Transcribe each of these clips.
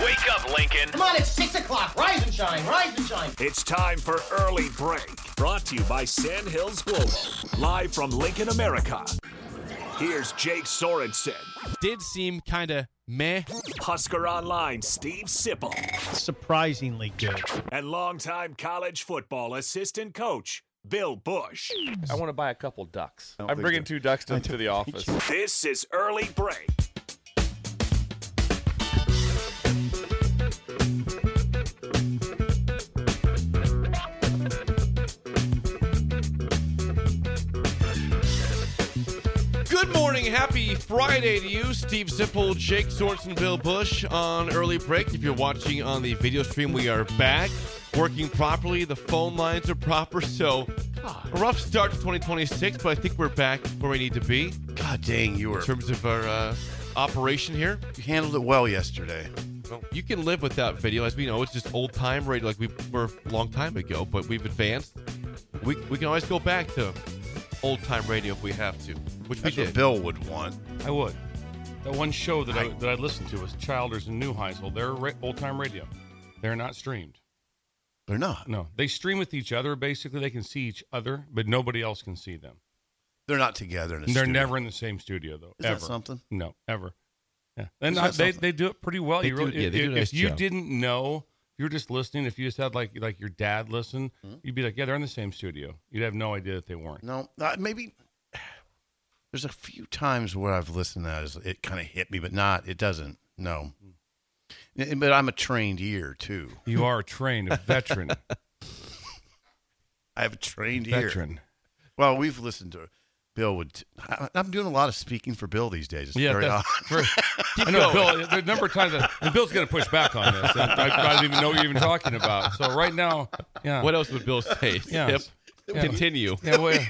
Wake up, Lincoln. Come on, it's 6 o'clock. Rise and shine, rise and shine. It's time for Early Break. Brought to you by Sandhills Global. Live from Lincoln, America. Here's Jake Sorensen. Did seem kind of meh. Husker Online, Steve Sipple. Surprisingly good. And longtime college football assistant coach, Bill Bush. I want to buy a couple ducks. I'm bringing 2 ducks to the office. This is Early Break. Good morning. Happy Friday to you. Steve Sipple, Jake Sorensen, Bill Bush on Early Break. If you're watching on the video stream, we are back. Working properly. The phone lines are proper. So, a rough start to 2026, but I think we're back where we need to be. God dang, you were. In terms of our operation here. You handled it well yesterday. Well, you can live without video. As we know, it's just old time radio like we were a long time ago, but we've advanced. We can always go back to old time radio if we have to, which That's we what did. Bill would want. I would. That one show that I listened to was Childers and Neuheisel. They're old-time radio. They're not streamed. They're not. No. They stream with each other, basically. They can see each other, but nobody else can see them. They're not together in a They're studio. never in the same studio, though. Is ever. that something? No, ever. Yeah. And Is that something? they do it pretty well. They do a nice if you job. didn't know, if you were just listening, if you just had like your dad listen, you'd be like, yeah, they're in the same studio. You'd have no idea that they weren't. No, maybe. There's a few times where I've listened to that. It kind of hit me, but not. It doesn't. No. But I'm a trained ear, too. You are trained, a veteran. I have a trained ear. Veteran. Well, we've listened to Bill. I'm doing a lot of speaking for Bill these days. It's very odd. I know, Bill, the number of times and Bill's going to push back on this. And I don't even know what you're even talking about. So right now, yeah. What else would Bill say? Yeah. Yep. Yeah. Continue. Yeah, well,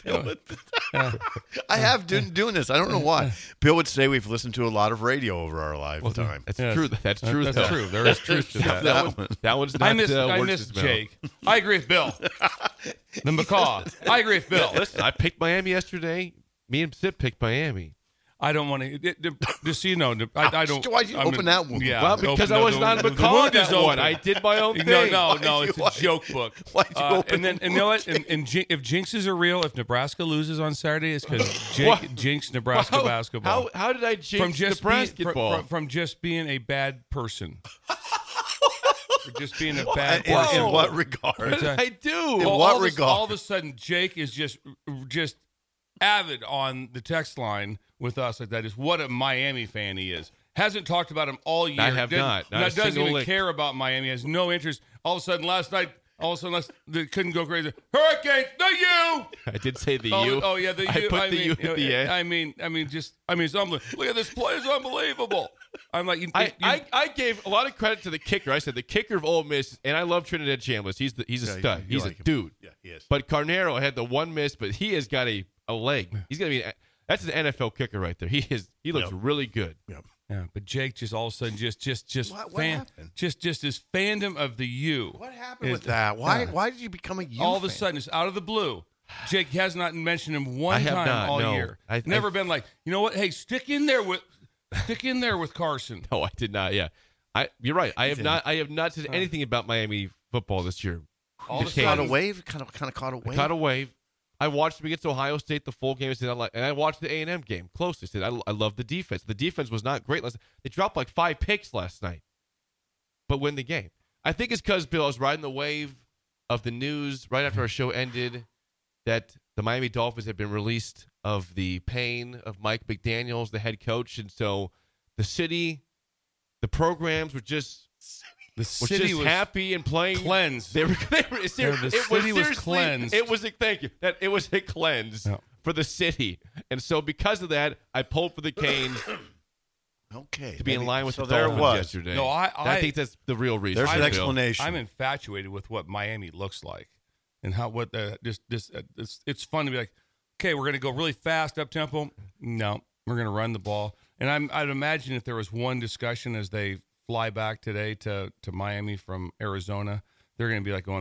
I have been doing this. I don't know why. Bill would say we've listened to a lot of radio over our lifetime. That's Yes. true. That's true. That's though. true. There is truth to that. That one's not. I miss words to smell. Jake. I agree with Bill. The macaw. I agree with Bill. Listen, I picked Miami yesterday. Me and Sip picked Miami. I don't want to. Just so you know, I don't. Why'd you open that one? Yeah, Well, because I was not macaw that one. I did my own thing. No, it's a joke book. Why'd you open and you know what? And if jinxes are real, if Nebraska loses on Saturday, it's because What? jinxed Nebraska basketball. How did I jinx basketball? From just being a bad person. For just being a bad In person. what regard? What did I do? In what all regard? of a sudden, Jake is just avid on the text line with us like that. Is what a Miami fan he is. Hasn't talked about him all year. I have not. Not a doesn't single even lick. care about Miami. Has no interest. All of a sudden, last night, they couldn't go crazy. Hurricanes, the U. I did say the Oh, U. oh yeah, the U. I put the U at the end. I mean, it's unbelievable. Look at this play; it's unbelievable. I'm like, I gave a lot of credit to the kicker. I said the kicker of Ole Miss, and I love Trinidad Chambliss. He's a stud. you He's a like him. dude. Yeah, he is. But Carnero had the one miss, but he has got a leg. He's gonna be. That's an NFL kicker right there. He looks really good. Yep. yeah, but Jake just all of a sudden just What happened? just his fandom of the U. What happened with that? Why did you become a U All of a fan? sudden, it's out of the blue. Jake has not mentioned him one I have time not, all no. year. I've Never been like, you know what? Hey, stick in there with Carson. No, I did not. Yeah, you're right. I have not said anything about Miami football this year. All of a It came- Caught a sudden, wave? Kind of caught a wave? Caught a wave. I watched them against Ohio State the full game, and I watched the A&M game closely. Said I love the defense. The defense was not great last night. They dropped like 5 picks last night, but win the game. I think it's because Bill, I was riding the wave of the news right after our show ended that the Miami Dolphins had been released of the pain of Mike McDaniels, the head coach, and so the city, the programs were just. the city just was happy and playing. cleansed. They were The city was cleansed. It was a cleanse for the city, and so because of that, I pulled for the Canes Okay. to be in line with so the there Dolphins was. yesterday. No, I think that's the real reason. There's an Bill. explanation. I'm infatuated with what Miami looks like, and how it's fun to be like, okay, we're gonna go really fast up tempo. No, we're gonna run the ball, and I'd imagine if there was one discussion as they fly back today to Miami from Arizona, they're gonna be like going,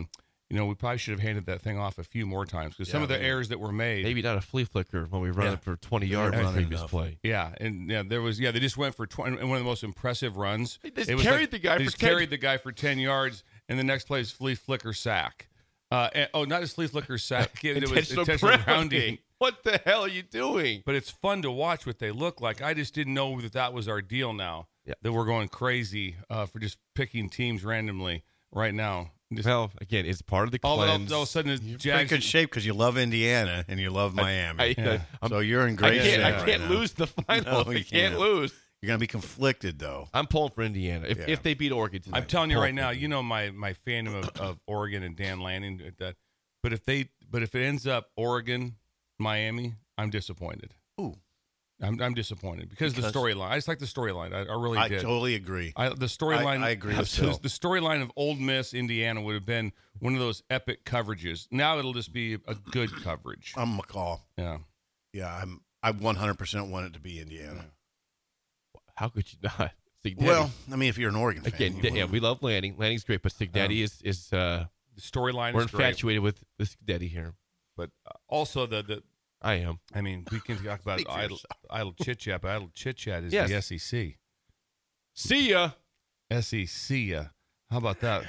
we probably should have handed that thing off a few more times because some of the errors that were made. Maybe not a flea flicker when we run it for 20 yards on the previous play. Yeah, and they just went for 20, and one of the most impressive runs. They just carried the guy for 10 yards, and the next play is flea flicker sack. Not a flea flicker sack. It was intentional grounding. What the hell are you doing? But it's fun to watch what they look like. I just didn't know that was our deal now, that we're going crazy for just picking teams randomly right now. Well, again, it's part of the cleanse. All of a sudden, you're in good shape because you love Indiana and you love Miami. So you're in great shape. I can't lose the final. I can't lose. You're going to be conflicted, though. I'm pulling for Indiana if they beat Oregon tonight. I'm telling you right now, my fandom of Oregon and Dan Lanning. But if it ends up Oregon, Miami, I'm disappointed. Ooh. I'm disappointed because the storyline. I just like the storyline. I really did. I totally agree. The storyline. I agree with Phil. The storyline of Ole Miss, Indiana would have been one of those epic coverages. Now it'll just be a good coverage. I'm McCall. Yeah. Yeah, I 100% want it to be Indiana. How could you not? Well, I mean, if you're an Oregon fan. Again, we love Lanning. Lanning's great, but Cignetti is the storyline. We're infatuated with Cignetti here. But also the I am. I mean, we can talk about idle chit chat, but idle chit chat is the SEC. See ya. SEC. How about that?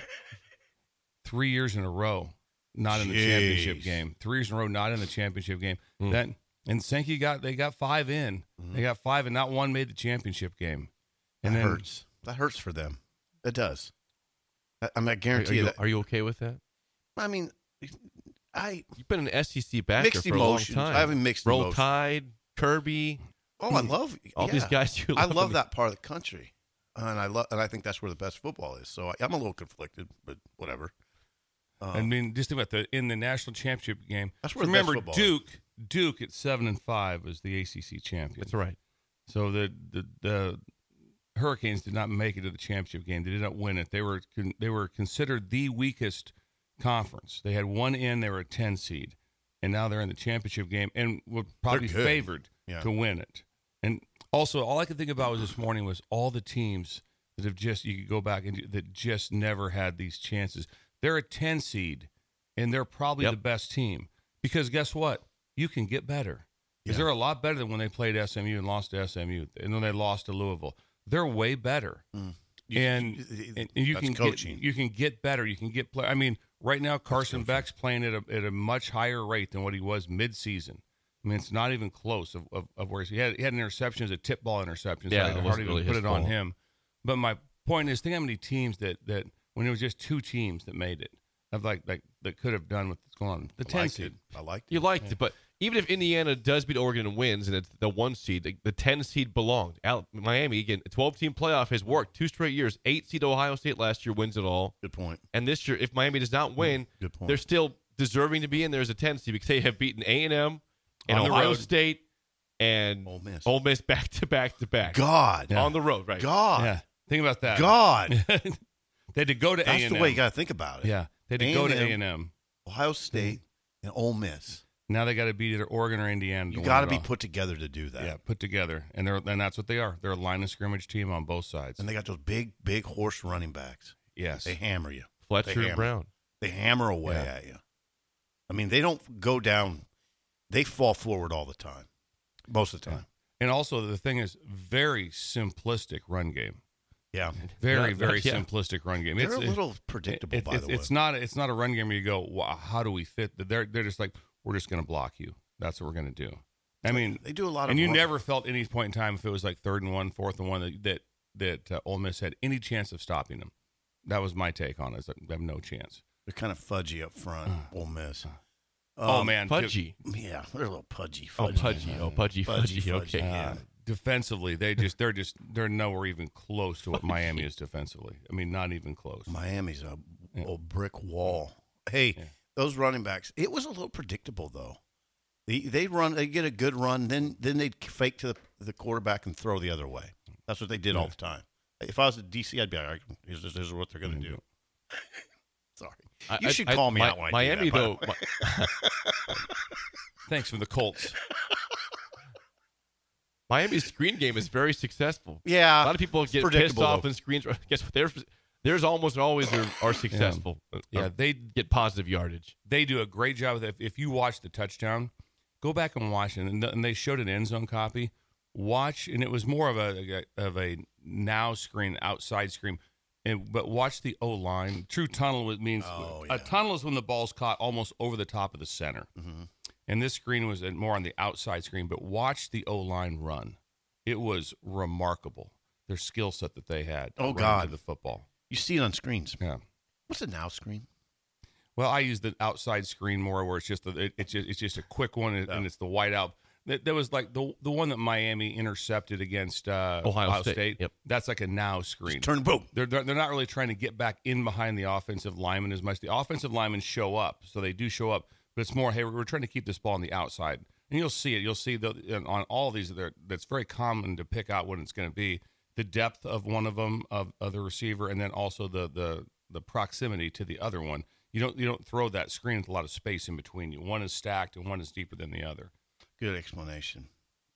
3 years in a row, not in the championship game. 3 years in a row, not in the championship game. And Sankey they got 5 in. They got 5, and not one made the championship game. And that hurts. That hurts for them. It does. I guarantee you that. Are you okay with that? I mean, you've been an SEC backer for a long time. I have mixed emotions. Roll Tide, Kirby. Oh, I love all these guys. I love that part of the country, and I think that's where the best football is. So I'm a little conflicted, but whatever. I mean, just think about in the national championship game. That's where remember the best football is. Duke at 7-5 was the ACC champion. That's right. So the Hurricanes did not make it to the championship game. They did not win it. They were considered the weakest conference. They had 1 in. They were a 10 seed, and now they're in the championship game and were probably favored to win it. And also, all I could think about this morning was all the teams that have you could go back and that just never had these chances. They're a 10 seed, and they're probably the best team because guess what? You can get better. Because they're a lot better than when they played SMU and lost to SMU, and then they lost to Louisville. They're way better. And you can get better. You can get play. I mean, right now Carson Beck's playing at a much higher rate than what he was midseason. I mean, it's not even close of where he had an interception as a tip ball interception. So I hardly even put it on him. But my point is, think how many teams that when it was just 2 teams that made it, that could have done what's going on. The 10 seed. I liked it. You liked it, but even if Indiana does beat Oregon and wins, and it's the 1 seed, the 10 seed belonged. Miami, again, a 12-team playoff has worked 2 straight years. 8 seed Ohio State last year wins it all. Good point. And this year, if Miami does not win, they're still deserving to be in there as a 10 seed because they have beaten A&M and Ohio State and Ole Miss back to back to back. God. On the road, right? God. Yeah. Think about that. God. They had to go to A&M. That's the way you got to think about it. Yeah. They had to go to A&M. Ohio State and Ole Miss. Now they got to beat either Oregon or Indiana. You got to be put together to do that. Yeah, put together, and that's what they are. They're a line of scrimmage team on both sides, and they got those big horse running backs. Yes, they hammer you. Fletcher and Brown. They hammer away at you. I mean, they don't go down. They fall forward all the time, most of the time. And also, the thing is, very simplistic run game. Yeah, very simplistic run game. They're a little predictable. By the way, it's not a run game where you go, wow, how do we fit? They're just like, we're just going to block you. That's what we're going to do. I mean, they do a lot of. And you never felt any point in time if it was like 3rd and 1, 4th and 1 that Ole Miss had any chance of stopping them. That was my take on it. Is that they have no chance. They're kind of fudgy up front. Ole Miss. Oh man, pudgy. Yeah, they're a little pudgy. Pudgy. Okay. Yeah. Defensively, they're nowhere even close to what Miami is defensively. I mean, not even close. Miami's a brick wall. Hey, those running backs. It was a little predictable though. They get a good run, then they'd fake to the quarterback and throw the other way. That's what they did all the time. If I was at DC, I'd be like, "This is what they're going to do." Sorry, you should call me out when Miami I do that, though. Thanks for the Colts. Miami's screen game is very successful. Yeah, a lot of people get pissed off in screens. Guess what? Theirs almost always are successful. Yeah, they get positive yardage. They do a great job with it. If you watch the touchdown, go back and watch it. And they showed an end zone copy. Watch, and it was more of a now screen, outside screen. But watch the O-line. True tunnel means a tunnel is when the ball's caught almost over the top of the center. Mm-hmm. And this screen was more on the outside screen. But watch the O-line run. It was remarkable, their skill set that they had. Oh, God. To the football. You see it on screens. Yeah. What's a now screen? Well, I use the outside screen more, where it's just a quick one, and it's the white out. That was like the one that Miami intercepted against Ohio State. Yep. That's like a now screen. Just turn boom. They're not really trying to get back in behind the offensive lineman as much. The offensive linemen show up, so they do show up, but it's more, hey, we're trying to keep this ball on the outside. And you'll see it. You'll see on all of these, that's very common to pick out when it's going to be the depth of one of them, of the receiver, and then also the proximity to the other one. You don't throw that screen with a lot of space in between you. One is stacked and one is deeper than the other. Good explanation.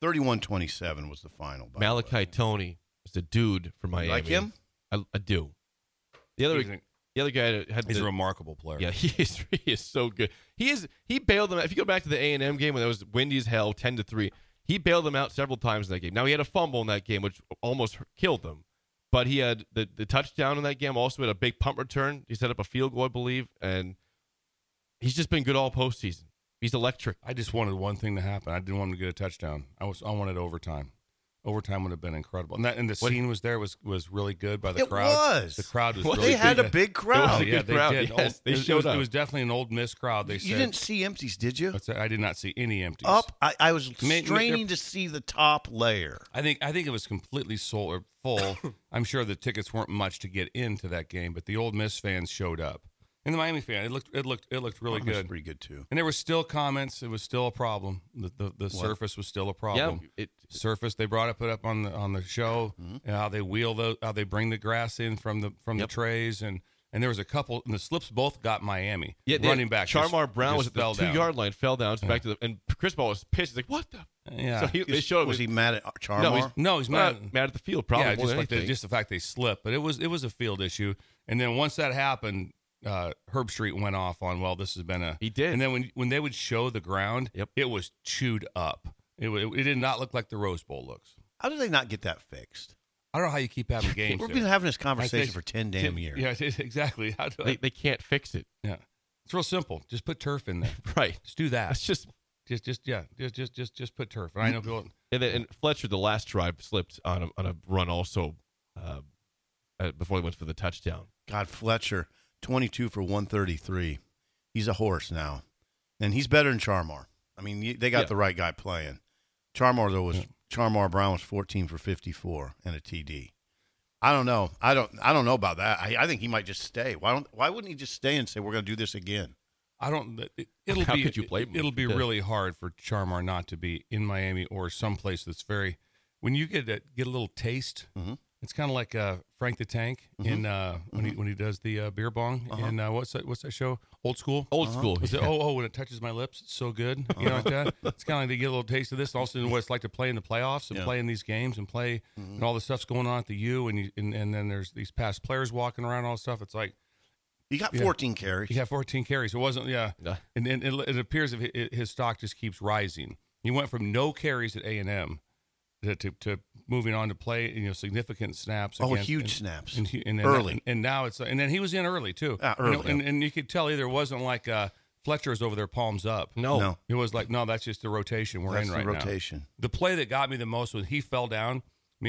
31-27 was the final. Malachi Tony is a dude for Miami. You like him? I do. The other guy he's a remarkable player. Yeah, he is so good. He bailed them out. If you go back to the A&M game when it was windy as hell, 10-3, he bailed them out several times in that game. Now he had a fumble in that game, which almost killed them. But he had the touchdown in that game. Also had a big punt return. He set up a field goal, I believe, and he's just been good all postseason. He's electric. I just wanted one thing to happen. I didn't want him to get a touchdown. I wanted overtime. Overtime would have been incredible. And the scene was really good by the crowd. It was. The crowd was well, really they had good. a big crowd. It was a good crowd. They did. Yes, they showed up. It was definitely an Old Miss crowd. They said. You didn't see empties, did you? I did not see any empties. I was straining to see the top layer. I think it was completely full. I'm sure the tickets weren't much to get into that game, but the Old Miss fans showed up. And the Miami fan, it looked really good. Pretty good too. And there were still comments. It was still a problem. The surface was still a problem. Yeah, surface. They brought it up on the show. And how they how they bring the grass in from the trays, and there was a couple. And the slips both got Miami. Yeah, running back. Charmar Brown was at the 2-yard line, fell down, back to and Chris Ball was pissed. He's like, "What the?" Yeah. So they showed. Was he mad at Charmar? No, he's mad at the field. Probably yeah, just the fact they slipped, but it was a field issue. And then once that happened. Herb Street went off on, well, this has been He did. And then when they would show the ground, it was chewed up. It did not look like the Rose Bowl looks. How did they not get that fixed? I don't know how you keep having games. We've been having this conversation for 10 damn years. Yeah, exactly. They can't fix it. Yeah, it's real simple. Just put turf in there. Right. Just do that. It's just put turf. And I know people. And Fletcher, the last drive, slipped on a run also before he went for the touchdown. God, Fletcher. 22 for 133. He's a horse now. And he's better than Charmar. I mean, they got the right guy playing. Charmar Brown was 14 for 54 and a TD. I don't know. I don't know about that. I think he might just stay. Why wouldn't he just stay and say we're going to do this again? I don't. How could you blame him? It'll be really hard for Charmar not to be in Miami or someplace that's very. When you get a little taste, it's kind of like Frank the Tank in when he does the beer bong in what's that show? Old School. Old School. Was it, when it touches my lips, it's so good. You know like that. It's kind of like they get a little taste of this. Also, what it's like to play in the playoffs and play in these games and play and all the stuff's going on at the U and then there's these past players walking around and all this stuff. It's like. He got 14 carries. He got 14 carries. It wasn't, And it appears his stock just keeps rising. He went from no carries at A&M to moving on to play, significant snaps. Snaps. And early. And now and then he was in early too. Early. And you could tell either it wasn't like Fletcher's over there palms up. No. It was like, no, that's just the rotation we're in right now. Rotation. The play that got me the most was he fell down.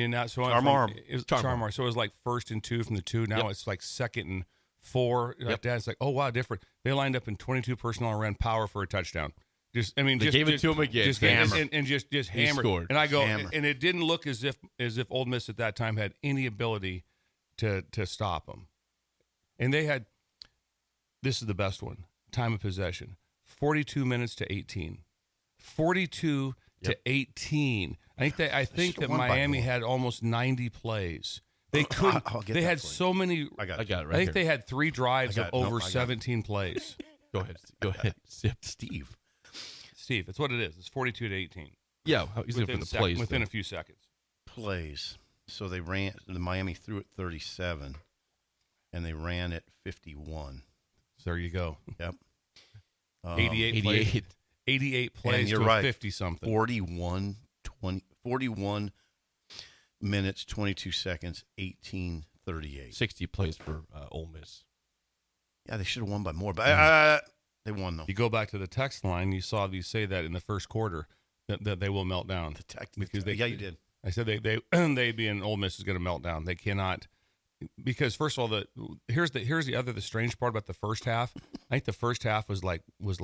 Charmar. So it was like 1st and 2 from the 2. Now it's like 2nd and 4 like that. It's like, oh wow, different. They lined up in 22 personnel and ran power for a touchdown. They gave it to him again. Just hammer. And just hammered. Scored. And I go, and it didn't look as if Ole Miss at that time had any ability to stop them. And they had. This is the best one. Time of possession, 42 minutes to 18. 42 to 18. I think that Miami had almost 90 plays. They could. They had so many. I got it right. I think they had 3 drives of over 17 plays. Go ahead. Steve. That's what it is. It's 42 to 18. Yeah, he's looking for the plays. Within a few seconds. Plays. So they ran. The Miami threw it 37. and they ran it 51. So there you go. Yep. 88 plays. 88 plays and you're to right. 50-something. 41 minutes, 22 seconds, 18:38. 60 plays for Ole Miss. Yeah, they should have won by more, but they won, though. You go back to the text line, you saw these say that in the first quarter that they will melt down. Yeah, you did. I said they being Ole Miss is going to melt down. They cannot, because first of all, here's the strange part about the first half. I think the first half was like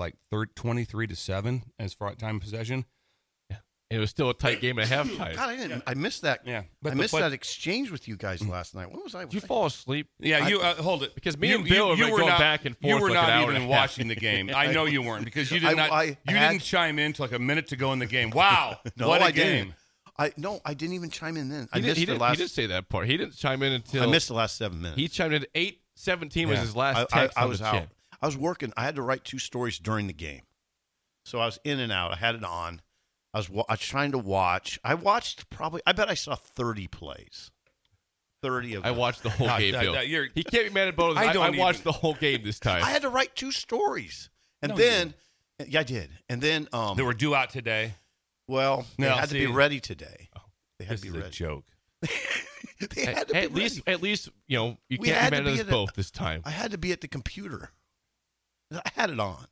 23-7 as far as time of possession. Yeah, and it was still a tight game at halftime. God, I missed that. Yeah, I missed that exchange with you guys last night. What was I? Did you fall asleep? Yeah, you hold it because me and Bill were going back and forth. You were like not even watching the game. I know you weren't because you didn't chime in till like a minute to go in the game. Wow, no, what a I game! I didn't even chime in then. He didn't say that part. He didn't chime in until I missed the last 7 minutes. He chimed in at 8:17 was his last text. I was out. I was working. I had to write 2 stories during the game, so I was in and out. I had it on. I was trying to watch. I watched probably. I bet I saw 30 plays. 30 of them. I watched the whole game, Bill. He can't be mad at both. I watched the whole game this time. I had to write 2 stories, and I did. And then they were due out today. Well, they had to be ready today. They had this to be ready. A joke. They had to be ready. At least you can't be mad at us both this time. I had to be at the computer. I had it on.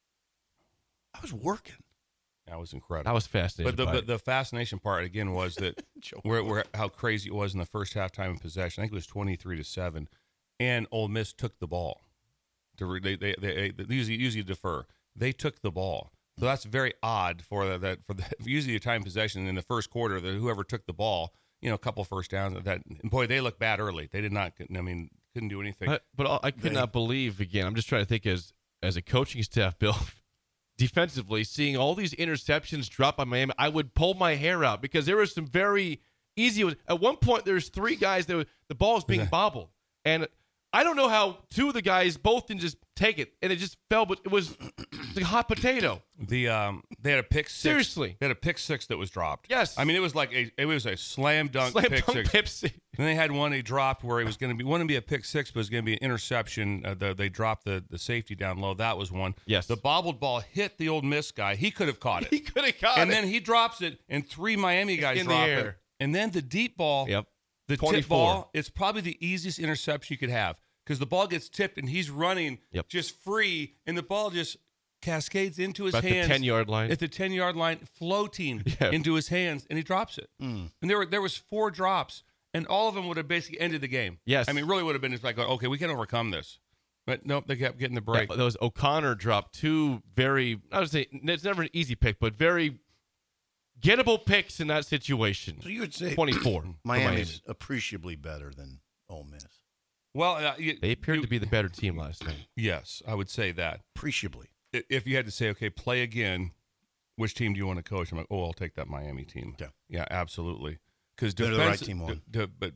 I was working. That was incredible. I was fascinated. But the fascination part again was that where how crazy it was in the first half time of possession. I think it was 23-7, and Ole Miss took the ball. They usually defer. They took the ball. So that's very odd for usually a time possession in the first quarter. That whoever took the ball, a couple first downs. And boy, they looked bad early. They did not. Couldn't do anything. But I could not believe again. I'm just trying to think as a coaching staff, Bill, defensively, seeing all these interceptions drop by Miami, I would pull my hair out because there was some very easy. At one point, there's 3 guys that the ball was being bobbled, and I don't know how 2 of the guys both didn't just take it, and it just fell, but it was like a hot potato. They had a pick 6. Seriously. They had a pick 6 that was dropped. Yes. I mean, it was like a slam dunk pick 6. And they had one they dropped where it was going to be a pick 6, but it was going to be an interception. They dropped the safety down low. That was one. Yes. The bobbled ball hit the Ole Miss guy. He could have caught it. He could have caught it. And then he drops it, and 3 Miami guys drop it. And then the deep ball, the 24. Tip ball, it's probably the easiest interception you could have. Because the ball gets tipped and he's running just free, and the ball just cascades into his hands. At the 10-yard line. At the 10-yard line, floating into his hands, and he drops it. And there was 4 drops, and all of them would have basically ended the game. Yes. I mean, it really would have been just like, okay, we can overcome this. But nope, they kept getting the break. Yeah, those O'Connor dropped 2 very, I would say, it's never an easy pick, but very gettable picks in that situation. So you would say 24. Miami's appreciably better than Ole Miss. Well, they appeared to be the better team last night. Yes, I would say that. Appreciably. If you had to say, okay, play again, which team do you want to coach? I'm like, I'll take that Miami team. Yeah, absolutely. Because they're the right team on.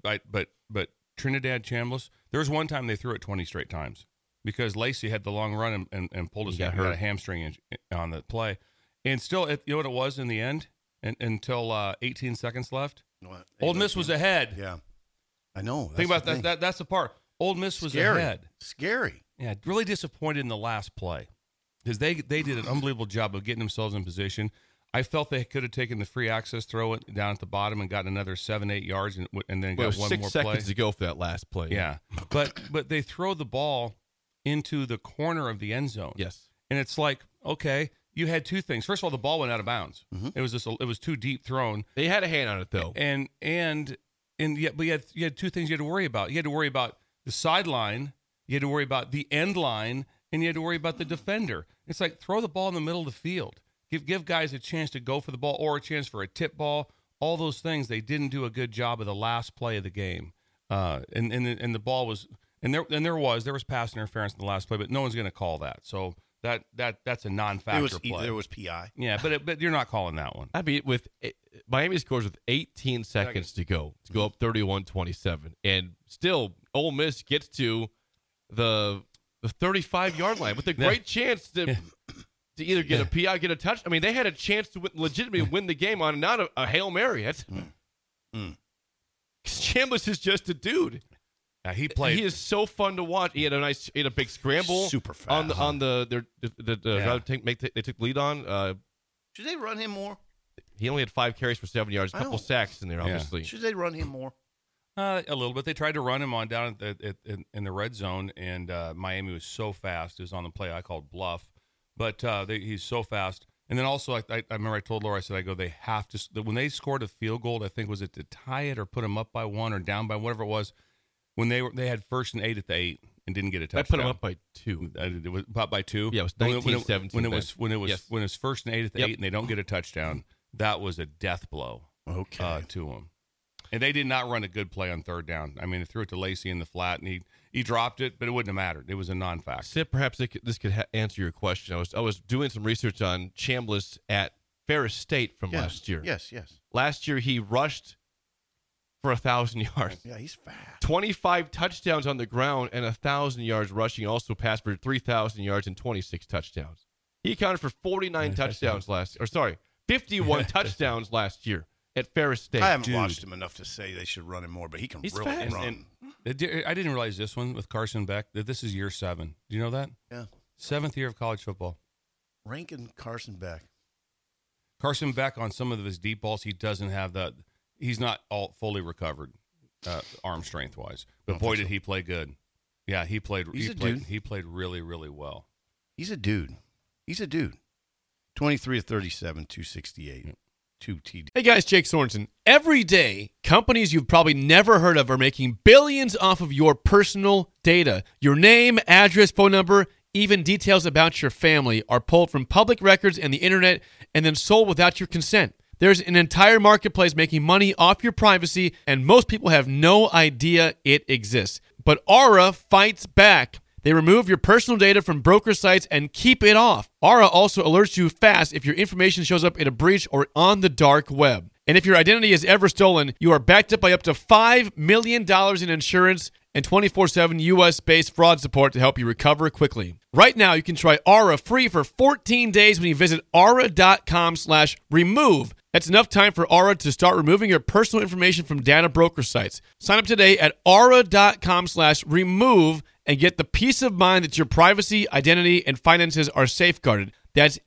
But Trinidad Chambliss, there was one time they threw it 20 straight times because Lacey had the long run and pulled his a hamstring on the play, and still, you know what it was in the end, until 18 seconds left. Ole Miss was ahead. Yeah, I know. Think about that. That's the part. Ole Miss was ahead. Scary. Yeah, really disappointed in the last play because they did an unbelievable job of getting themselves in position. I felt they could have taken the free access, throw it down at the bottom, and gotten another 7-8 yards, and then got one more play. 6 seconds to go for that last play. Yeah, but they throw the ball into the corner of the end zone. Yes, and it's like, okay, you had 2 things. First of all, the ball went out of bounds. Mm-hmm. It was too deep thrown. They had a hand on it though, but you had 2 things you had to worry about. You had to worry about the sideline, you had to worry about the end line, and you had to worry about the defender. It's like throw the ball in the middle of the field. Give guys a chance to go for the ball or a chance for a tip ball. All those things, they didn't do a good job of the last play of the game. And the ball was there was pass interference in the last play, but no one's going to call that. So that's a non-factor play. There was PI. Yeah, but you're not calling that one. I mean, Miami scores with 18 seconds to go up 31-27, and still Ole Miss gets to the 35-yard line with a great chance to either get a PI, get a touch. I mean, they had a chance to legitimately win the game on not a Hail Mary. That's Chambliss is just a dude. He played. He is so fun to watch. He had a big scramble. Super on fast. they took lead on. Should they run him more? He only had 5 carries for 7 yards, a couple sacks in there, obviously. Should they run him more? A little bit. They tried to run him on down in the red zone, and Miami was so fast. It was on the play I called bluff, but he's so fast. And then also, I remember I told Laura, I said, they have to, when they scored a field goal, I think was it to tie it or put them up by 1 or down by whatever it was, when they had 1st and 8 at the 8 and didn't get a touchdown. I put them up by 2. It was up by 2. Yeah, it was 19-17. When it was 1st and 8 at the 8 and they don't get a touchdown, that was a death blow. To them. And they did not run a good play on 3rd down. I mean, they threw it to Lacey in the flat, and he dropped it, but it wouldn't have mattered. It was a non-factor. Sid, perhaps this could answer your question. I was doing some research on Chambliss at Ferris State from last year. Yes. Last year, he rushed for 1,000 yards. Yeah, he's fast. 25 touchdowns on the ground and 1,000 yards rushing. Also passed for 3,000 yards and 26 touchdowns. He accounted for 49 touchdowns 51 touchdowns last year at Ferris State. I haven't watched him enough to say they should run him more, but he can He's really fast. run. I didn't realize this one with Carson Beck, that this is year 7. Do you know that? Yeah. 7th year of college football. Rankin Carson Beck. Carson Beck, on some of his deep balls, he doesn't have that. He's not all fully recovered, arm strength wise. But boy, did he play good. Yeah, he played. He played really, really well. He's a dude. 23 of 37, 268, 2 TD. Hey guys, Jake Sorensen. Every day, companies you've probably never heard of are making billions off of your personal data. Your name, address, phone number, even details about your family are pulled from public records and the internet and then sold without your consent. There's an entire marketplace making money off your privacy, and most people have no idea it exists. But Aura fights back. They remove your personal data from broker sites and keep it off. Aura also alerts you fast if your information shows up in a breach or on the dark web. And if your identity is ever stolen, you are backed up by up to $5 million in insurance and 24/7 U.S.-based fraud support to help you recover quickly. Right now, you can try Aura free for 14 days when you visit aura.com/remove. That's enough time for Aura to start removing your personal information from data broker sites. Sign up today at aura.com/remove and get the peace of mind that your privacy, identity, and finances are safeguarded. That's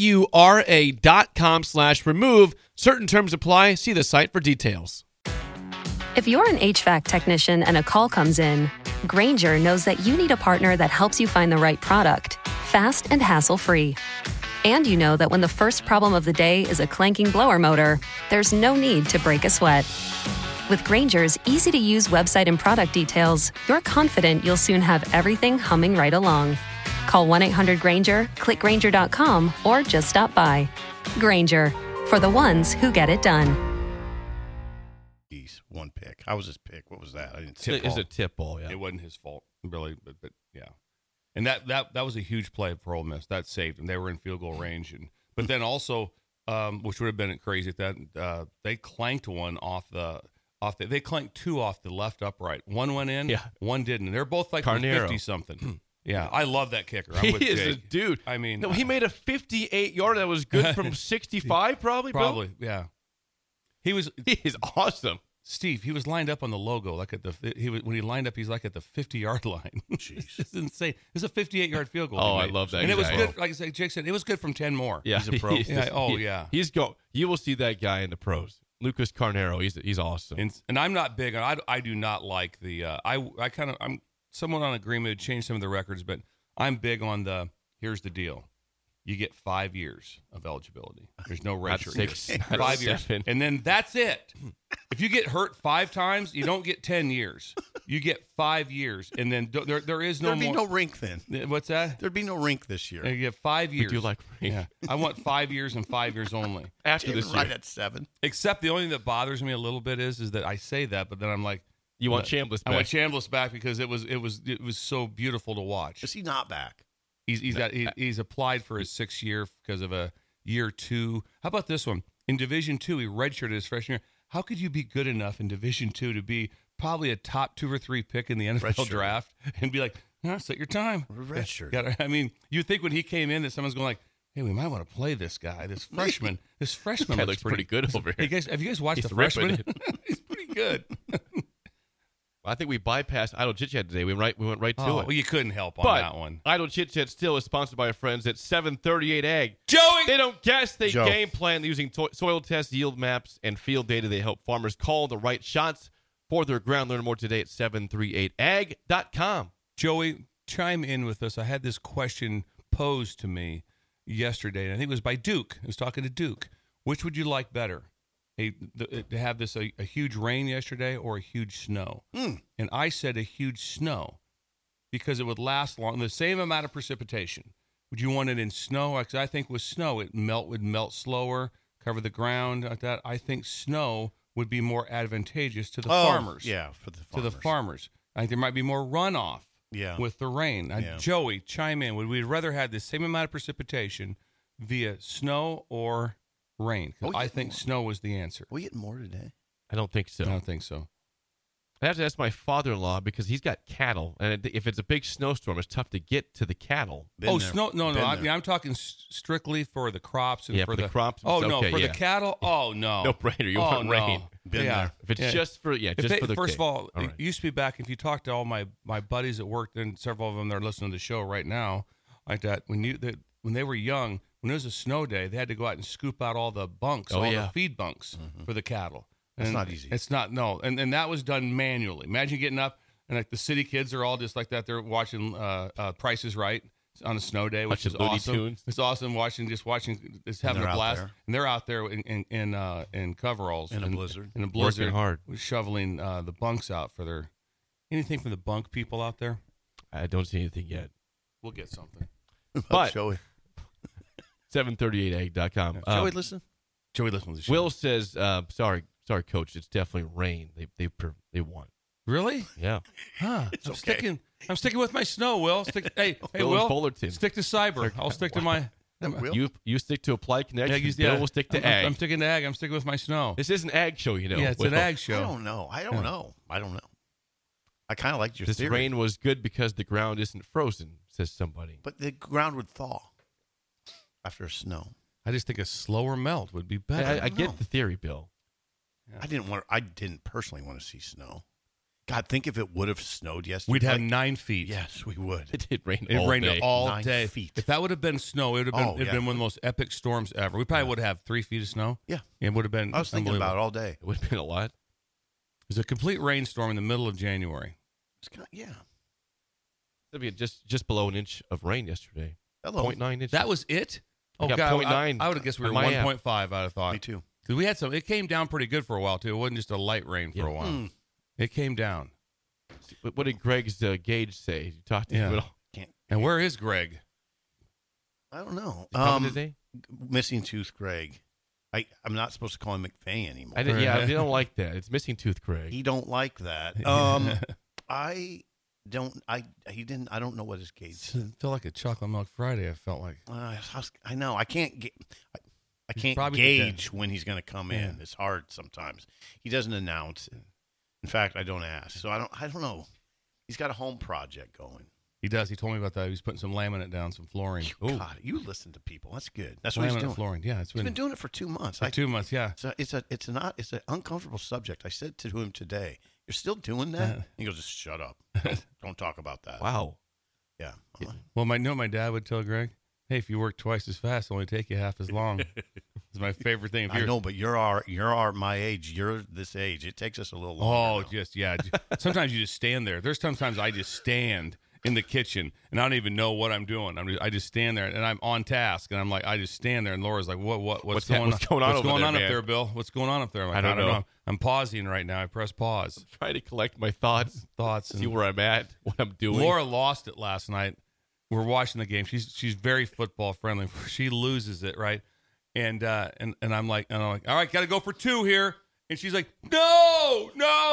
aura.com/remove. Certain terms apply. See the site for details. If you're an HVAC technician and a call comes in, Grainger knows that you need a partner that helps you find the right product, fast and hassle-free. And you know that when the first problem of the day is a clanking blower motor, there's no need to break a sweat. With Grainger's easy-to-use website and product details, you're confident you'll soon have everything humming right along. Call 1-800-GRAINGER, click Grainger.com, or just stop by. Grainger, for the ones who get it done. One pick. How was his pick? What was that? I didn't see it. It's a tip ball, yeah. It wasn't his fault, really, but yeah. And that was a huge play for Ole Miss. That saved them. They were in field goal range, but then also, which would have been crazy at that, they clanked one they clanked 2 off the left upright. One went in, one didn't. And they're both like 50 something. Yeah, I love that kicker. I'm with is Jake. a dude. I mean, no, he made a 58-yarder that was good from 65, probably. Probably, yeah. He is awesome. Steve, he was lined up on the logo when he lined up, he's like at the 50-yard line. Jeez, it's insane. It's a 58-yard field goal. Oh, I love that. And it was good. Like I said, Jake said, it was good from 10 more. Yeah, he's a pro. Yeah. You will see that guy in the pros. Lucas Carnero, he's awesome. And I'm not big on. I do not like the. I'm somewhat on agreement to change some of the records, but I'm big on the. Here's the deal. You get 5 years of eligibility. There's no redshirt. 6, 5 years, and then that's it. If you get hurt 5 times, you don't get 10 years. You get 5 years, and then there is no more. There'd be no rink then. What's that? There'd be no rink this year. You get 5 years. We do like rink. Yeah, I want 5 years and 5 years only. After this year. Right at 7. Except the only thing that bothers me a little bit is that I say that, but then I'm like, you want Chambliss back? I want Chambliss back because it was so beautiful to watch. Is he not back? He's applied for his 6th year because of a year 2. How about this one? In Division 2, he redshirted his freshman year. How could you be good enough in Division 2 to be probably a top 2 or 3 pick in the NFL draft and be like, set your time. Redshirt. I mean, you'd think when he came in that someone's going like, hey, we might want to play this guy, this freshman. This freshman looks pretty good over here. Hey guys, have you guys watched the freshman? He's pretty good. I think we bypassed Idle Chit Chat today. We went right to it. Well, you couldn't help on But that one. Idle Chit Chat still is sponsored by our friends at 738 Ag. Joey! They don't guess, they Joe. game plan using soil tests, yield maps, and field data. They help farmers call the right shots for their ground. Learn more today at 738ag.com. Joey, chime in with us. I had this question posed to me yesterday, and I think it was by Duke. I was talking to Duke. Which would you like better? To have this a huge rain yesterday or a huge snow? And I said a huge snow because it would last long. The same amount of precipitation. Would you want it in snow? Because I think with snow, it would melt slower, cover the ground like that. I think snow would be more advantageous to the farmers. Yeah, for the farmers. To the farmers. I think there might be more runoff with the rain. Joey, chime in. Would we rather have the same amount of precipitation via snow or rain? Because I think snow was the answer. We get more today. I don't think so. I don't think so. I have to ask my father-in-law because he's got cattle, and if it's a big snowstorm, it's tough to get to the cattle. Snow? No. I'm talking strictly for the crops and for the crops. Oh no, okay, for the cattle. Oh no, no brainer. You want rain? Been there. If it's just for the first kid. of all, right. it used to be back. If you talk to all my buddies at work, and several of them that are listening to the show right now, like that, when they were young, when it was a snow day, they had to go out and scoop out all the bunks, the feed bunks for the cattle. It's not easy. It's not, no. And that was done manually. Imagine getting up and like the city kids are all just like that. They're watching Price is Right on a snow day, which is awesome. Tunes. It's awesome watching, just having a blast. And they're out there in coveralls. In a blizzard. In a blizzard. Working hard. Shoveling the bunks out for their, anything from the bunk people out there? I don't see anything yet. We'll get something. But Joey. 738ag.com. Joey, listen. Joey, listen to the show. Will says, sorry, Coach. It's definitely rain. They won. Really? Yeah. Huh. I'm sticking with my snow, Will. Hey, Will Will. in Fullerton. Stick to cyber. I'll stick to my. You stick to Applied Connection. Bill will stick to ag. I'm sticking to ag. I'm sticking with my snow. This is an ag show, you know. Yeah, it's an ag show. I don't know. I kind of like your This theory. rain was good because the ground isn't frozen, says somebody. But the ground would thaw after snow. I just think a slower melt would be better. I get the theory, Bill. Yeah. I didn't personally want to see snow. God, think if it would have snowed yesterday. We'd have 9 feet. Yes, we would. It did rain It all rained day. all 9 day. feet. If that would have been snow, it would have been, been one of the most epic storms ever. We probably would have 3 feet of snow. Yeah. It would have been I was thinking about it all day. It would have been a lot. It was a complete rainstorm in the middle of January. It'd be just below an inch of rain yesterday. Hello. 0.9 inches. That was it? I got God, 0.9 I would have guessed we were on my app. 1.5, I'd have thought. Me too. Because we had some, it came down pretty good for a while, too. It wasn't just a light rain for a while. It came down. What did Greg's gauge say? You talked to him at all? And where is Greg? I don't know. Coming today? Missing Tooth Greg. I'm not supposed to call him McVay anymore. I don't like that. It's Missing Tooth Greg. He don't like that. I don't know what his gauge. It felt like a chocolate milk Friday. I felt like I know. I can't probably gauge when he's going to come in. It's hard sometimes. He doesn't announce it. In fact, I don't ask. So I don't know. He's got a home project going. He does. He told me about that. He's putting some laminate down, some flooring. God, you listen to people. That's good. That's what he's doing. Flooring. Yeah, he's been doing it for 2 months. 2 months. Yeah. It's an uncomfortable subject. I said to him today, "You're still doing that?" He goes, "Just shut up. Don't talk about that." Wow. Yeah. Well, my dad would tell Greg, "Hey, if you work twice as fast, it'll only take you half as long." It's my favorite thing. I know, but you're my age. You're this age. It takes us a little longer. Sometimes you just stand there. There's sometimes I just stand in the kitchen and I don't even know what I'm doing. I just stand there and I'm on task and I'm like, I just stand there and Laura's like, what's going on? What's going on up there, Bill? What's going on up there? I'm like, I don't know. I'm pausing right now. I press pause. I'm trying to collect my thoughts, see where I'm at, what I'm doing. Laura lost it last night. We're watching the game. She's very football friendly. She loses it, right? And I'm like, all right, got to go for 2 here. And she's like, no,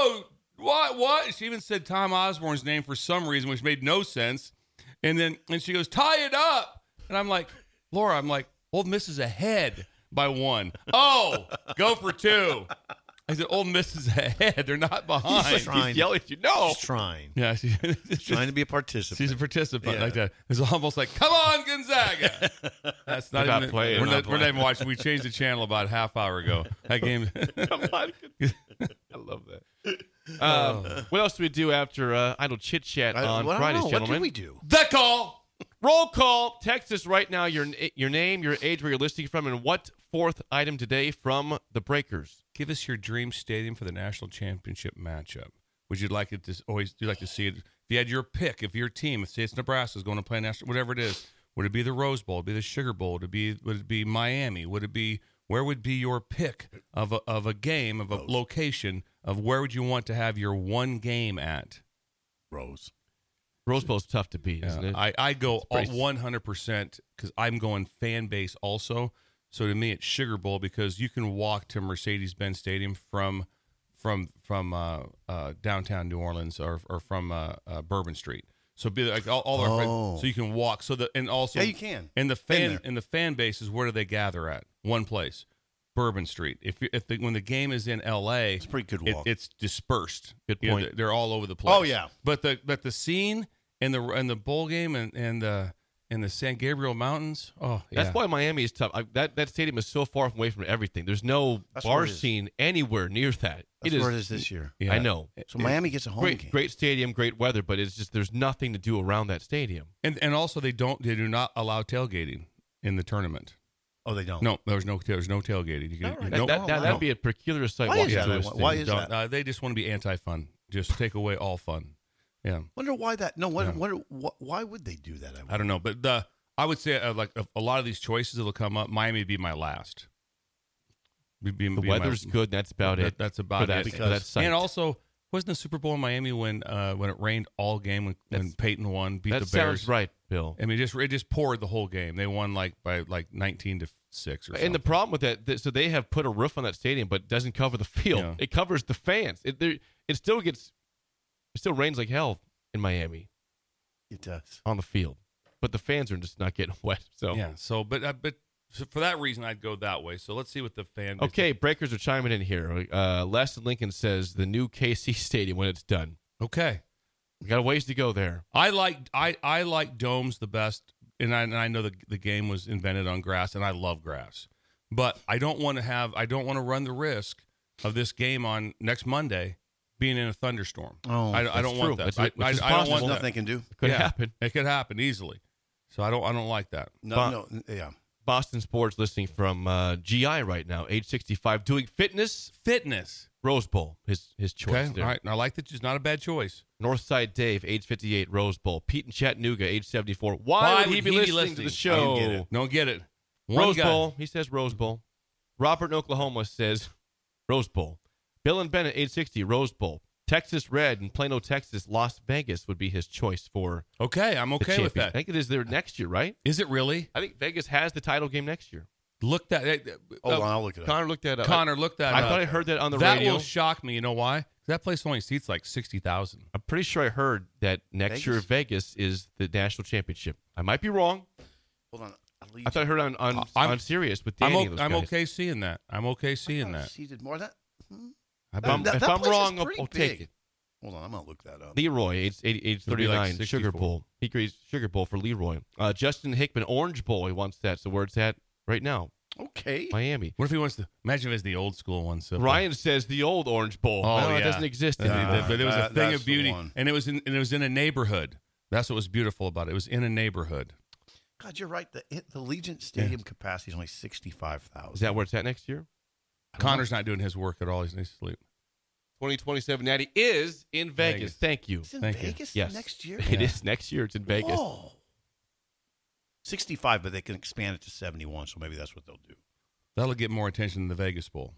what? She even said Tom Osborne's name for some reason, which made no sense. And she goes, tie it up. And I'm like, Laura, Old Miss is ahead by 1. Oh, go for 2. I said, Old Miss is ahead. They're not behind. He's yelling at you. No. She's trying. Yeah. She's trying to be a participant. She's a participant like that. It's almost like, come on, Gonzaga. That's not even playing. We're not even watching. We changed the channel about a half hour ago. That game. Come on. I love that. What else do we do after idle chit chat on Fridays, gentlemen? What do we do? The call. Roll call. Text us right now your name, your age, where you're listening from, and what fourth item today from the Breakers. Give us your dream stadium for the national championship matchup. Would you like it to always? Do you like to see it? If you had your pick, if your team, if say it's Nebraska is going to play national, whatever it is, would it be the Rose Bowl? Would it be the Sugar Bowl? Would it be Miami? Would it be? Where would be your pick of a game, of a location, of where would you want to have your one game at? Rose Bowl's tough to beat, isn't it? I go 100% because I'm going fan base also. So to me, it's Sugar Bowl because you can walk to Mercedes-Benz Stadium from downtown New Orleans or from Bourbon Street. So be like all our friends, so you can walk. So you can. And the fan bases, where do they gather at? One place, Bourbon Street. When the game is in L.A., it's a pretty good walk. It's dispersed. Good point. They're all over the place. Oh yeah. But the scene and the bowl game and the San Gabriel Mountains. Oh, yeah. That's why Miami is tough. That stadium is so far away from everything. There's no bar scene anywhere near that. That's where it is this year. Yeah. I know. So Miami gets a home game. Great stadium, great weather, but it's just there's nothing to do around that stadium. And also they do not allow tailgating in the tournament. Oh, they don't. No, there's no tailgating. That'd be a peculiar sight. Why is that? They just want to be anti-fun. Just take away all fun. Yeah. Wonder why that? No. Why would they do that? I don't know, but I would say like a lot of these choices that'll come up, Miami would be my last. The weather's good. That's about it. That's about it. Because and also, wasn't the Super Bowl in Miami when it rained all game when Peyton won, beat the Bears? That sounds right, Bill. I mean, it just poured the whole game. They won by 19-6 or something. And the problem with that, so they have put a roof on that stadium, but it doesn't cover the field. Yeah. It covers the fans. It still rains like hell in Miami. It does on the field, but the fans are just not getting wet. So yeah. So so for that reason, I'd go that way. So let's see what the fan. Okay, Breakers are chiming in here. Les in Lincoln says the new KC Stadium when it's done. Okay, we got a ways to go there. I like domes the best, and I know the game was invented on grass, and I love grass, but I don't want to run the risk of this game on next Monday being in a thunderstorm. Oh, I don't want that. I don't want that. Nothing they can do. Could happen. It could happen easily. So I don't like that. Yeah. Boston Sports listening from GI right now, age 65, doing fitness. Rose Bowl, his choice. Okay, there. all right. And I like that. It's not a bad choice. Northside Dave, age 58, Rose Bowl. Pete in Chattanooga, age 74. Why would he be listening to the show? Don't get it. Rose Bowl. He says Rose Bowl. Robert in Oklahoma says Rose Bowl. Bill and Bennett, age 60, Rose Bowl. Texas Red in Plano, Texas, Las Vegas would be his choice for. Okay, I'm okay with that. I think it is there next year, right? Is it really? I think Vegas has the title game next year. Look that. I'll look it up. Connor looked that up. I thought I heard that on the radio. That will shock me. You know why? That place only seats like 60,000. I'm pretty sure I heard that next year Vegas is the national championship. I might be wrong. Hold on. I thought I heard on Sirius with Danny. I'm okay seeing that. Seated more than that. If I'm wrong, I'll take it. Hold on, I'm gonna look that up. Leroy, age 39, like Sugar Bowl. He agrees Sugar Bowl for Leroy. Justin Hickman, Orange Bowl. He wants that. So where it's at right now. Okay. Miami. What if he wants to? Imagine if it's the old school one. So Ryan says the old Orange Bowl. Oh, it doesn't exist anymore. But it was a thing of beauty, and it was in a neighborhood. That's what was beautiful about it. It was in a neighborhood. God, you're right. The Allegiant Stadium capacity is only 65,000. Is that where it's at next year? Connor's not doing his work at all. He needs to sleep. 2027 Natty is in Vegas. Thank you. It's in Vegas next year? It is next year. It's in Vegas. Whoa. 65, but they can expand it to 71, so maybe that's what they'll do. That'll get more attention than the Vegas Bowl.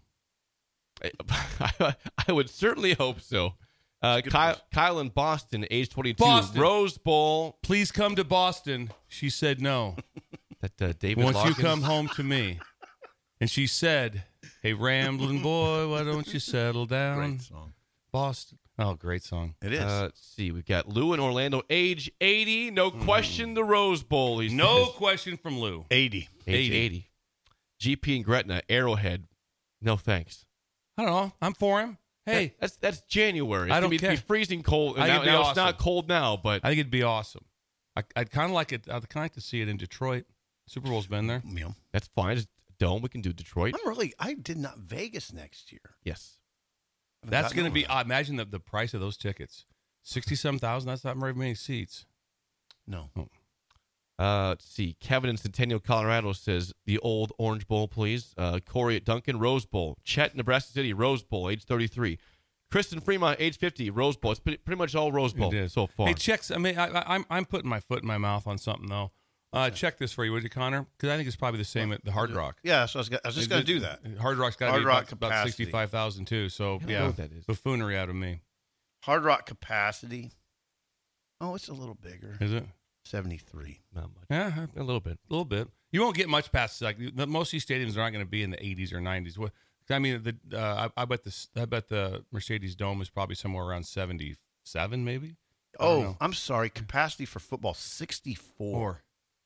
I would certainly hope so. Kyle in Boston, age 22. Rose Bowl. Please come to Boston. She said no. David Once Loggins? You come home to me. And she said, hey, rambling boy, why don't you settle down? Great song. Boston. Oh, great song. It is. Let's see. We've got Lou in Orlando, age 80. No question the Rose Bowl. No question from Lou. 80. Age 80. GP and Gretna, Arrowhead. No thanks. I don't know. I'm for him. Hey. That's January. I don't care. It's be freezing cold. I think it'd be now awesome. It's not cold now, but I think it'd be awesome. I'd kind of like it. I'd kind of like to see it in Detroit. Super Bowl's been there. Yeah. That's fine. It's Dome. We can do Detroit. I did not Vegas next year. Yes. That's going to be. Imagine the price of those tickets. 60-some thousand. That's not very many seats. No. Let's see. Kevin in Centennial, Colorado says the old Orange Bowl, please. Corey at Duncan, Rose Bowl. Chet, Nebraska City, Rose Bowl, age 33. Kristen Fremont, age 50, Rose Bowl. It's pretty much all Rose Bowl so far. Hey, checks. I mean, I'm putting my foot in my mouth on something though. Check this for you, would you, Connor? Because I think it's probably the same at the Hard Rock. Yeah, so I was just going to do that. Hard Rock's got to be about 65,000 too. So I don't know what that is. Buffoonery out of me. Hard Rock capacity. Oh, it's a little bigger. Is it? 73. Not much. Yeah, A little bit. A little bit. You won't get much past most of these stadiums are not going to be in the 80s or 90s. I mean, I bet the Mercedes Dome is probably somewhere around 77, maybe. Oh, I'm sorry. Capacity for football 64.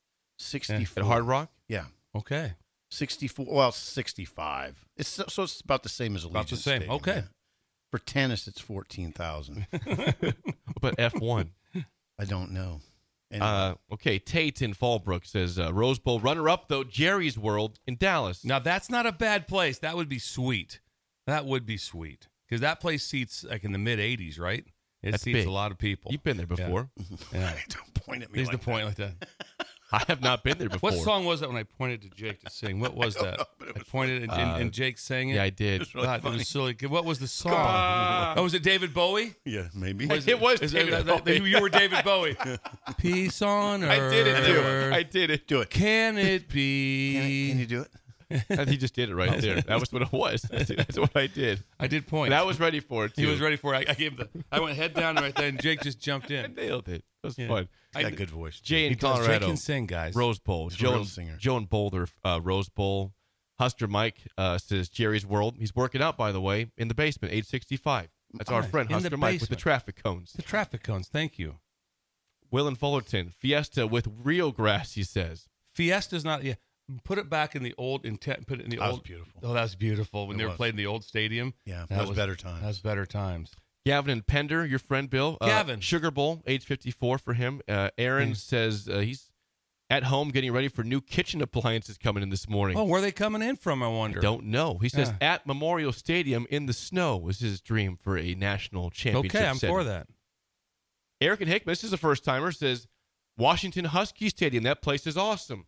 64 At Hard Rock. Yeah. Okay. 64. Well, 65. It's about the same as Allegiant About the same. Stadium, Okay. yeah. For tennis, it's 14,000. But F1. I don't know. Anyway. Okay, Tate in Fallbrook says Rose Bowl runner-up, though, Jerry's World in Dallas. Now, that's not a bad place. That would be sweet. That would be sweet. Because that place seats like in the mid-80s, right? It seats big. a lot of people. You've been there before. Yeah. Don't point at me He's like the point that. like that. I have not been there before. What song was that when I pointed to Jake to sing? What was that? I pointed and Jake sang it? Yeah, I did. It's really God, it funny. was silly. What was the song? Oh, was it David Bowie? Yeah, maybe. It was David Bowie. You were David Bowie. Peace on earth. I did it, too. I did it. Do it. Can it be? Can you do it? And he just did it right there. That was what it was. That's what I did. I did point. And I was ready for it, too. He was ready for it. I gave him I went head down right there, and Jake just jumped I in. nailed it. It was Yeah. fun. He's got a good voice. Jay in He does. Colorado. Jake can sing, guys. Rose Bowl. He's a real singer. Joe in Boulder, Rose Bowl. Huster Mike says Jerry's World. He's working out, by the way, in the basement, age 65. That's our friend, in the Huster Mike, with the basement. traffic cones. The traffic cones. Thank you. Will in Fullerton. Fiesta with real grass, he says. Fiesta's not. Yeah, put it back in the old intent. Put it in the That old. was beautiful. Oh, that was beautiful when It they were was. played in the old stadium. Yeah, that was better times. That was better times. Gavin and Pender, your friend Bill. Gavin. Sugar Bowl, age 54 for him. Aaron says he's at home getting ready for new kitchen appliances coming in this morning. Oh, where are they coming in from? I wonder. Don't know. He says at Memorial Stadium in the snow was his dream for a national championship Okay, I'm setting. for that. Eric and Hickman, this is a first timer, says Washington Husky Stadium. That place is awesome.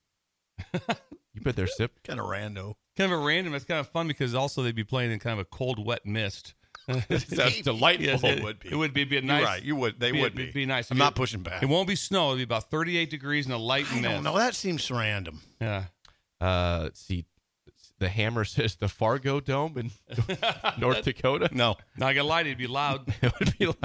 You bet there, Sip. Kind of rando. Kind of a random. It's kind of fun because also they'd be playing in kind of a cold, wet mist. That's delightful. Yes, it would be. It would be a nice. You're right. You would. They would It'd be nice. I'm not pushing back. It won't be snow. It'll be about 38 degrees and a light I mist. don't know. That seems random. Yeah. Let's see. The Hammer says the Fargo Dome in North Dakota. No. Now I got to lie. It'd be loud. It would be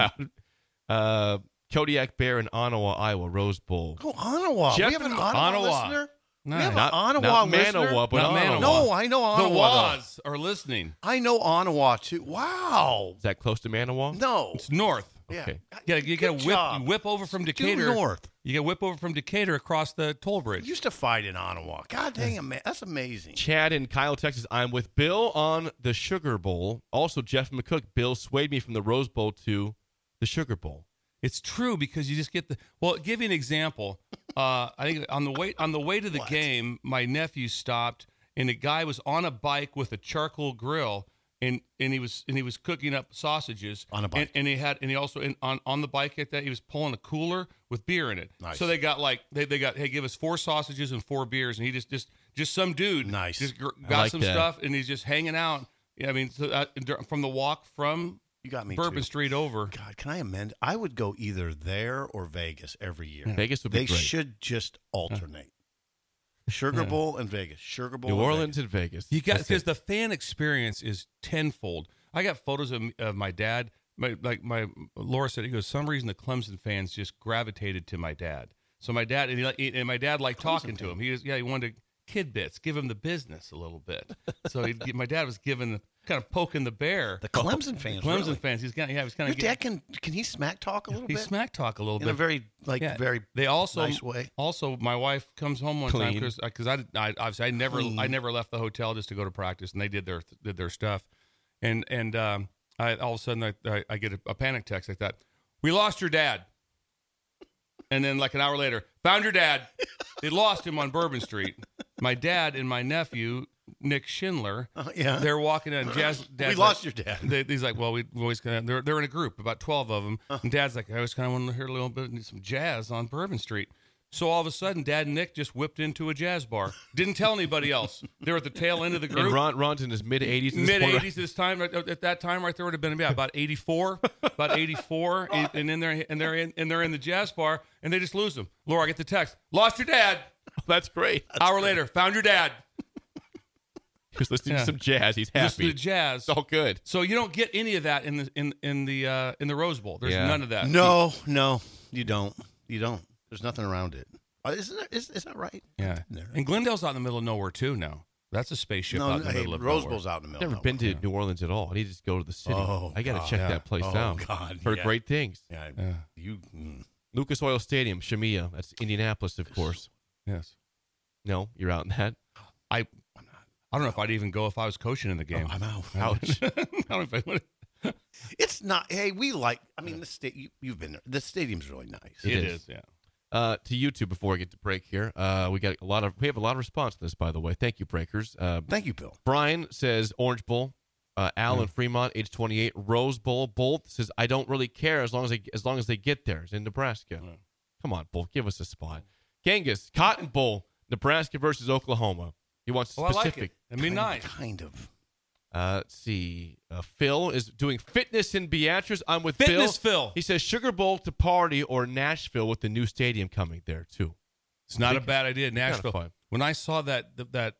loud. Kodiak Bear in Ottawa, Iowa, Rose Bowl. Oh, Ottawa. Jeff We have an in Ottawa Ottawa. listener? No, we have Not, an Ottawa not listener? Manawa, but Not Ottawa. Manawa. No, I know The Ottawa. Waz are listening. I know Ottawa, too. Wow. Is that close to Manawa? No. It's north. Yeah. Okay. Yeah, you got Good to job. whip over from Due Decatur. north. You got to whip over from Decatur across the toll We bridge. used to fight in Ottawa. God dang it, man. That's amazing. Chad in Kyle, Texas. I'm with Bill on the Sugar Bowl. Also, Jeff McCook. Bill swayed me from the Rose Bowl to the Sugar Bowl. It's true because you just get the. Well, give you an example. I think on the way to the game, my nephew stopped, and a guy was on a bike with a charcoal grill, and he was cooking up sausages On a bike. and he also on the bike at that he was pulling a cooler with beer in it. Nice. So they got hey, give us 4 sausages and 4 beers, and he just some dude Nice. just got like some that. stuff, and he's just hanging out. Yeah, I mean, so, from the walk from You got me, Bourbon too. Street over. God, can I amend? I would go either there or Vegas every year. Vegas would be They great. should just alternate. Sugar Bowl and Vegas. Sugar Bowl New and Orleans Vegas. and Vegas. You got That's because it. the fan experience is tenfold. I got photos of my dad. My Laura said, he goes, some reason the Clemson fans just gravitated to my dad. So my dad and my dad liked talking to him. He wanted kid bits, give him the business a little bit. So my dad was kind of poking the bear. The Clemson fans. Clemson really. fans. He's kind of Your dad can he smack talk a little he bit? smack talk a little in bit a very very They also nice way. Also, my wife comes home one time Clean. because I obviously I never left the hotel just to go to practice, and they did their stuff, and I all of a sudden I get a panic text like that. We lost your dad, and then like an hour later, found your dad. They lost him on Bourbon Street. My dad and my nephew Nick Schindler. Yeah. They're walking in. Dad's We lost your dad. He's like, well, we always kind of. They're in a group, about 12 of them. And Dad's like, I always kind of want to hear a little bit of some jazz on Bourbon Street. So all of a sudden, Dad and Nick just whipped into a jazz bar. Didn't tell anybody else. They were at the tail end of the group. And Ron's in his mid-80s. Mid-80s this time. At that time, right there would have been about 84. About 84. And then they're in the jazz bar, and they just lose them. Laura, I get the text. Lost your dad. That's great. Hour later, found your dad. He was listening to some jazz. He's happy. Listening to jazz. It's all good. So you don't get any of that in the Rose Bowl. There's none of that. No, you don't. You don't. There's nothing around it. Is that right? Yeah. And Glendale's out in the middle of nowhere too now. That's a spaceship out in the middle of Rose nowhere. Bowl's out in the middle. Never been to New Orleans at all. I need to just go to the city. Oh, I got to God. check that place out. God, Heard great things. Yeah. Lucas Oil Stadium, Shamia. That's Indianapolis, of course. Yes. No, you're out in that. I don't know if I'd even go if I was coaching in the game. I'm out. Ouch. I don't know if I would. It's not. Hey, we like. I mean, the you've been there. The stadium's really nice. It is. Yeah. To you two before we get to break here. We have a lot of response to this, by the way. Thank you, Breakers. Thank you, Bill. Brian says Orange Bowl. Al in Fremont, age 28. Rose Bowl. Bolt says I don't really care as long as they get there. It's in Nebraska. Come on, Bolt, give us a spot. Genghis, Cotton Bowl, Nebraska versus Oklahoma. He wants specific. I like it. It'd be nice. Kind of. Let's see. Phil is doing fitness in Beatrice. I'm with Fitness Phil. He says Sugar Bowl to party or Nashville with the new stadium coming there too. It's not a bad idea. Nashville. fun. When I saw that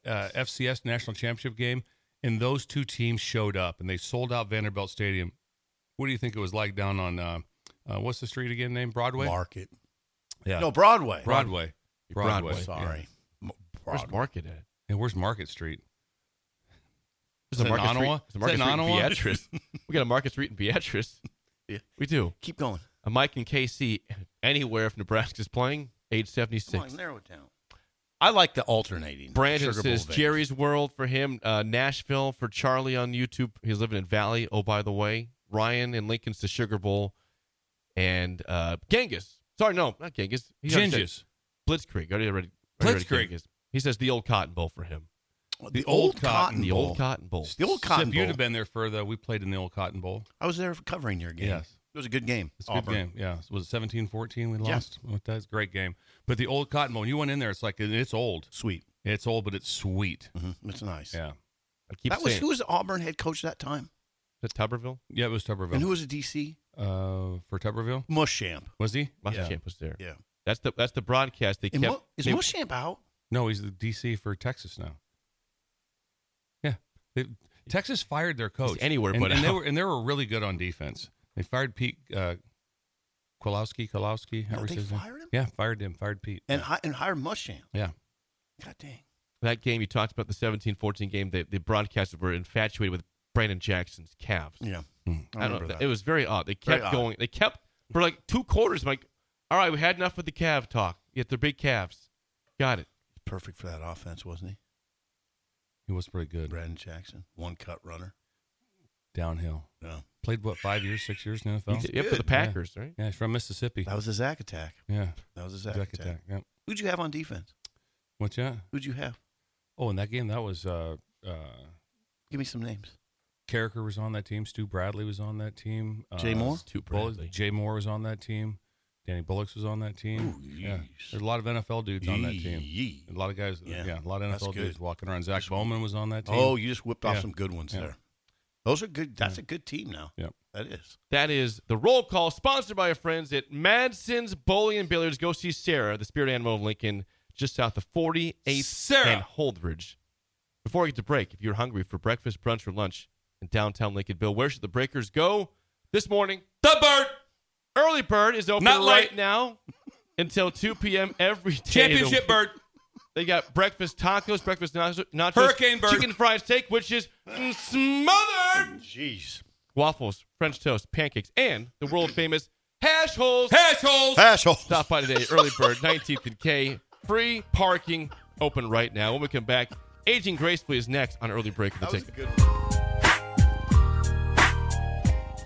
FCS national championship game, and those two teams showed up, and they sold out Vanderbilt Stadium. What do you think it was like down on what's the street again? Named Broadway. Market. Yeah. No, Broadway. Broadway. Sorry. Yeah. Where's Market at? And where's Market Street? There's a Market Street. Ottawa? There's a Market Is that Street in in Ottawa? Beatrice. We got a Market Street in Beatrice. Yeah. We do. Keep going. A Mike and KC anywhere if Nebraska's playing, age 76. Come on, narrow it down. I like the alternating. Brandon Sugar says Bowl Jerry's World for him. Nashville for Charlie on YouTube. He's living in Valley. Oh, by the way. Ryan in Lincoln's the Sugar Bowl. And Genghis. Sorry, no, not Genghis. Gingies. Blitzkrieg. Already Blitzkrieg. Genghis. He says the old Cotton Bowl for him. The old Cotton The Bowl. old Cotton Bowl. The old Cotton Sip, Bowl. you'd have been there for we played in the old Cotton Bowl. I was there covering your game. Yes. It was a good game. It's a good game. Yeah. Was it 17-14 we lost? That's a great game. But the old Cotton Bowl, when you went in there, it's like, it's old. Sweet. It's old, but it's sweet. Mm-hmm. It's nice. Yeah. I keep That was saying. who was the Auburn head coach that time? Is that Tuberville? Yeah, it was Tuberville. And who was the DC? For Tuberville? Muschamp. Was he? Muschamp was there. Yeah. That's the broadcast they And kept. is they- Muschamp out? No, he's the DC for Texas now. Yeah. Texas fired their coach. He's anywhere and, but and they out. were really good on defense. They fired Pete Kowalski. No, however they he says his name. fired him? Yeah, fired him. Fired Pete. And hired Muschamp. Yeah. God dang. That game you talked about, the 17-14 game, the broadcasters were infatuated with Brandon Jackson's calves. Yeah. I I don't remember know. that. It was very odd. They Very kept odd. going. They kept for like 2 quarters. I'm like, all right, we had enough with the calf talk. Yet they're big calves. Got it. Perfect for that offense, wasn't he? He was pretty good. Brandon Jackson, one cut runner. Downhill. Yeah. Played, 5 years, 6 years in the NFL? Yeah, for the Packers, right? Yeah, he's from Mississippi. That was a Zach attack. Yeah. That was a Zach Jack attack. attack. Yeah. Who'd you have on defense? What's that? Who'd you have? Oh, in that game, that was Give me some names. Carricker was on that team. Stu Bradley was on that team. Jay Moore? Stu Bullock- Bradley. Jay Moore was on that team. Danny Bullocks was on that team. Ooh, Yeah. yeesh. There's a lot of NFL dudes on that team. Yee. A lot of guys. Yeah, Yeah, a lot of that's NFL good. dudes walking around. Zach Bowman was on that team. Oh, you just whipped off Yeah. some good ones Yeah. there. Those are good. That's a good team now. Yep. That is. That is the roll call, sponsored by our friends at Madsen's Bowling and Billiards. Go see Sarah, the spirit animal of Lincoln, just south of 48th Sarah. and Holdridge. Before we get to break, if you're hungry for breakfast, brunch, or lunch in downtown Lincoln, Bill, where should the Breakers go this morning? The Bird. Early Bird is open Not right late. now until 2 p.m. every day. Championship Bird. They got breakfast tacos, breakfast nachos, Hurricane Bird. chicken fried steak, which is smothered, Jeez. waffles, French toast, pancakes, and the world-famous hash holes. Hash holes. Asshole. Stop by today, Early Bird, 19th and K. Free parking, open right now. When we come back, Aging Gracefully is next on Early Break of the That was Ticket. a good one.